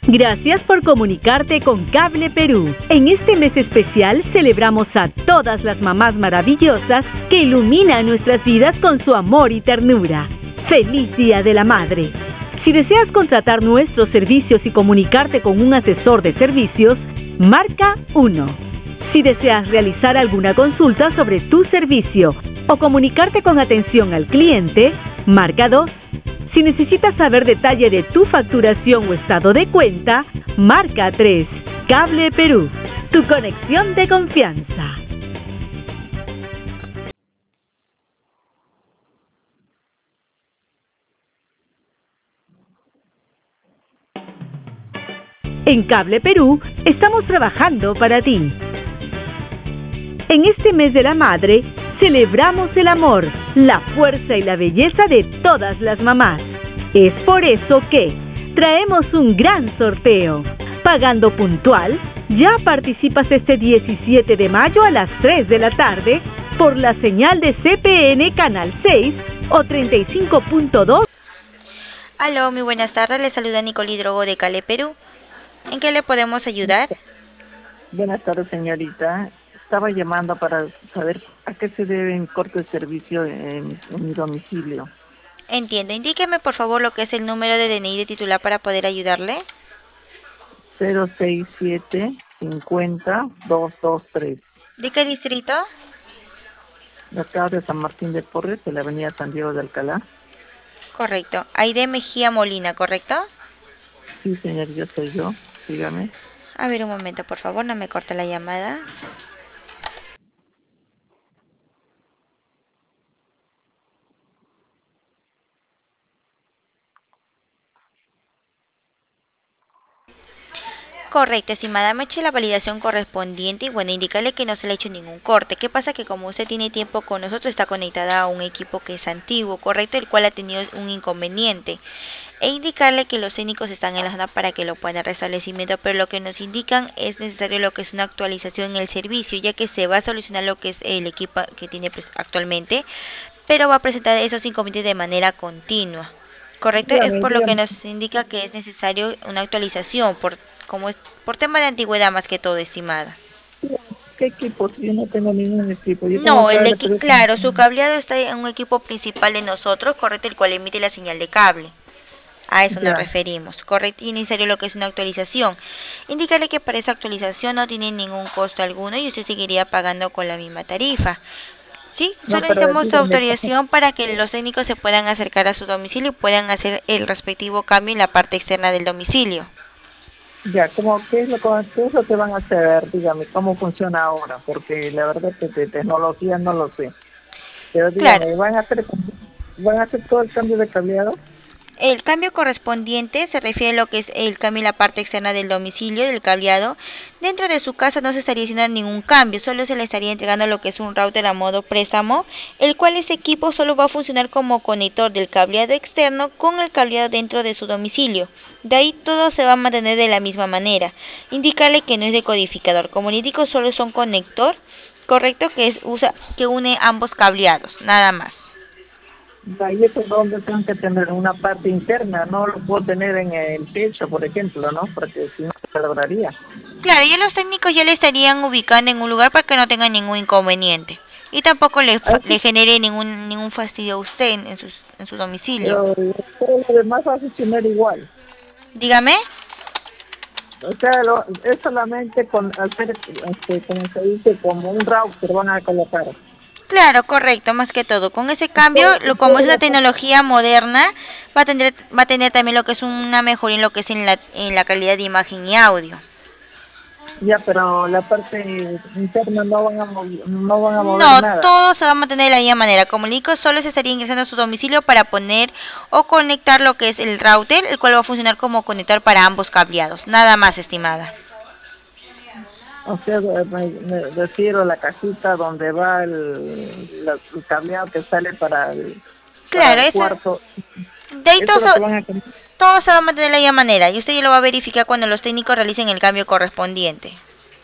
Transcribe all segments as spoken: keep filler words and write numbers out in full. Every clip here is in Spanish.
Gracias por comunicarte con Cable Perú. En este mes especial celebramos a todas las mamás maravillosas que iluminan nuestras vidas con su amor y ternura. ¡Feliz Día de la Madre! Si deseas contratar nuestros servicios y comunicarte con un asesor de servicios, marca uno. Si deseas realizar alguna consulta sobre tu servicio o comunicarte con atención al cliente, marca dos. Si necesitas saber detalle de tu facturación o estado de cuenta, marca tres. Cable Perú, tu conexión de confianza. En Cable Perú estamos trabajando para ti. En este mes de la madre, celebramos el amor, la fuerza y la belleza de todas las mamás. Es por eso que traemos un gran sorteo. Pagando puntual, ya participas este diecisiete de mayo a las tres de la tarde por la señal de C P N Canal seis o treinta y cinco punto dos. Aló, muy buenas tardes. Le saluda Nicole Drogo de Cable Perú. ¿En qué le podemos ayudar? Buenas tardes, señorita. Estaba llamando para saber a qué se debe un corte de servicio en, en mi domicilio. Entiendo. Indíqueme, por favor, lo que es el número de D N I de titular para poder ayudarle. cero seis siete cincuenta dos dos tres. ¿De qué distrito? De acá de San Martín de Porres, de la avenida San Diego de Alcalá. Correcto. Aide Mejía Molina, ¿correcto? Sí, señor, yo soy yo. Dígame. A ver, un momento, por favor, no me corte la llamada. Correcto, estimada, me eché la validación correspondiente y bueno, indicarle que no se le ha hecho ningún corte. ¿Qué pasa? Que como usted tiene tiempo con nosotros, está conectada a un equipo que es antiguo, correcto, el cual ha tenido un inconveniente. E indicarle que los técnicos están en la zona para que lo puedan restablecimiento, pero lo que nos indican es necesario lo que es una actualización en el servicio, ya que se va a solucionar lo que es el equipo que tiene pues, actualmente, pero va a presentar esos inconvenientes de manera continua. Correcto, es Dígame, por lo que dígame. nos indica que es necesario una actualización, por como es por tema de antigüedad más que todo, estimada. ¿Qué equipo? Si yo no tengo ningún equipo. Yo tengo No, el cable, equi pero... claro, su cableado está en un equipo principal de nosotros, correcto, el cual emite la señal de cable. A eso nos Ya. referimos, correcto, y necesario lo que es una actualización. Indicarle que para esa actualización no tiene ningún costo alguno y usted seguiría pagando con la misma tarifa. Sí, No, solo pero necesitamos su dígame. autorización para que los técnicos se puedan acercar a su domicilio y puedan hacer el respectivo cambio en la parte externa del domicilio. Ya, ¿cómo, qué, es lo, que- ¿qué es lo que van a hacer? Dígame, ¿cómo funciona ahora? Porque la verdad es que de tecnología no lo sé. Pero Claro, dígame, ¿van a hacer, van a hacer todo el cambio de cableado? el cambio correspondiente se refiere a lo que es el cambio en la parte externa del domicilio, del cableado. Dentro de su casa no se estaría haciendo ningún cambio, solo se le estaría entregando lo que es un router a modo préstamo, el cual ese equipo solo va a funcionar como conector del cableado externo con el cableado dentro de su domicilio. De ahí todo se va a mantener de la misma manera. Indicarle que no es decodificador, como le indico, solo es un conector, correcto, que es usa que une ambos cableados, nada más. Ahí es donde tengo que tener una parte interna, no lo puedo tener en el techo, por ejemplo, ¿no? Porque si no se lograría. Claro, ya los técnicos ya le estarían ubicando en un lugar para que no tenga ningún inconveniente y tampoco le, fa- le Así, genere ningún ningún fastidio a usted en, en sus- en su domicilio. pero todo lo demás va a funcionar igual. Dígame. O sea, lo- es solamente con hacer, este, como se dice, como un router van a colocar. Claro, correcto, más que todo. Con ese cambio, Todo, lo, como todo es una lo- tecnología moderna, va a tener, va a tener también lo que es una mejoría en lo que es en la, en la calidad de imagen y audio. ya, pero la parte interna no van a mover, no van a mover No, nada. todo se va a mantener de la misma manera. Como le digo, solo se estaría ingresando a su domicilio para poner o conectar lo que es el router, el cual va a funcionar como conector para ambos cableados. Nada más, estimada. O sea, me, me refiero a la cajita donde va el, la- el cableado que sale para el, para Claro, el eso, cuarto. de ahí Eso todo es lo se, que van a cambiar. todo se va a mantener de la misma manera y usted ya lo va a verificar cuando los técnicos realicen el cambio correspondiente.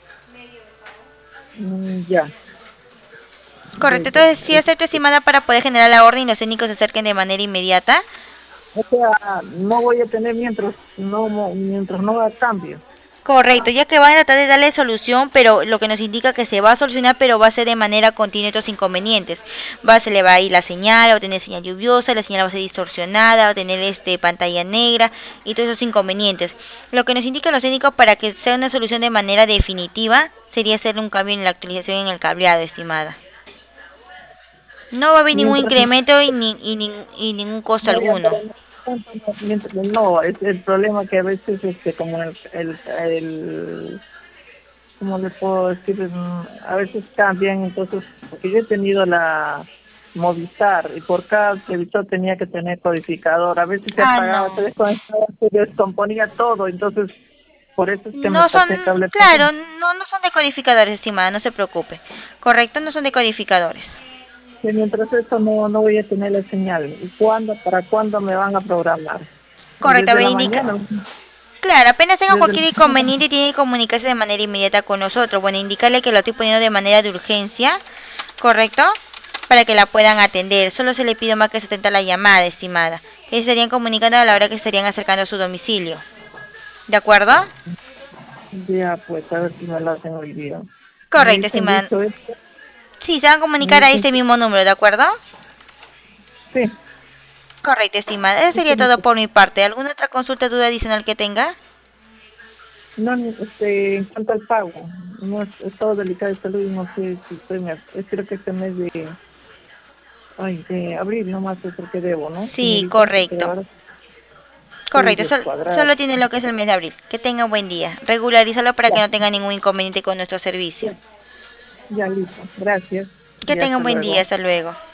Mm, ya. Correcto, Desde- entonces sí acepto, estimada, para poder generar la orden y los técnicos se acerquen de manera inmediata. O sea, no voy a tener mientras no mo- mientras no haga cambio. Correcto, ya que van a tratar de darle solución, pero lo que nos indica que se va a solucionar, pero va a ser de manera continua estos inconvenientes. Va, se le va a ir la señal, va a tener señal lluviosa, la señal va a ser distorsionada, va a tener este pantalla negra y todos esos inconvenientes. Lo que nos indica los técnicos para que sea una solución de manera definitiva sería hacerle un cambio en la actualización en el cableado, estimada. No va a haber ningún Mientras incremento y, ni, y, ni- y ningún costo no, ya, alguno. pero no, mientras, no, es el problema que a veces, este, como el, el, el ¿cómo le puedo decir? Mm, A veces cambian, entonces, porque yo he tenido la Movistar y por cada televisor tenía que tener codificador. A veces se Ah, apagaba, se no. desconectaba, se descomponía todo, entonces por eso es que me No son, pasé cable Perú. claro, no, no son decodificadores, estimada, no se preocupe. Correcto, no son decodificadores. Que mientras eso no, no voy a tener la señal. ¿Y cuándo, para cuándo me van a programar? Correcto, a Desde ver, la indica. mañana, Claro, apenas tenga desde cualquier la mañana. inconveniente tiene que comunicarse de manera inmediata con nosotros. Bueno, indicarle que lo estoy poniendo de manera de urgencia, ¿correcto? Para que la puedan atender. Solo se le pide más que se atenta a la llamada, estimada. Que se estarían comunicando a la hora que se estarían acercando a su domicilio. ¿De acuerdo? Ya, pues, a ver si me lo hacen hoy día. Me Correcto, dicen estimada. dicho esto, Sí, se van a me comunicar a dicen este mismo número, ¿de acuerdo? sí. Correcto, estimada. Eso sería Eso me- todo por mi parte. ¿Alguna otra consulta, duda adicional que tenga? No, este, en cuanto al pago, no he estado delicada de salud y no sé si estoy, me, es creo que este mes de, ay, de abril nomás es el que debo, ¿no, Sí, señorita? Porque correcto. ahora estoy Correcto, sol- descuadrada. solo tiene lo que es el mes de abril. Que tenga un buen día. Regularízalo para que Ya, no tenga ningún inconveniente con nuestro servicio. ya, ya listo. Gracias Que y tenga un hasta buen día. luego. Hasta luego.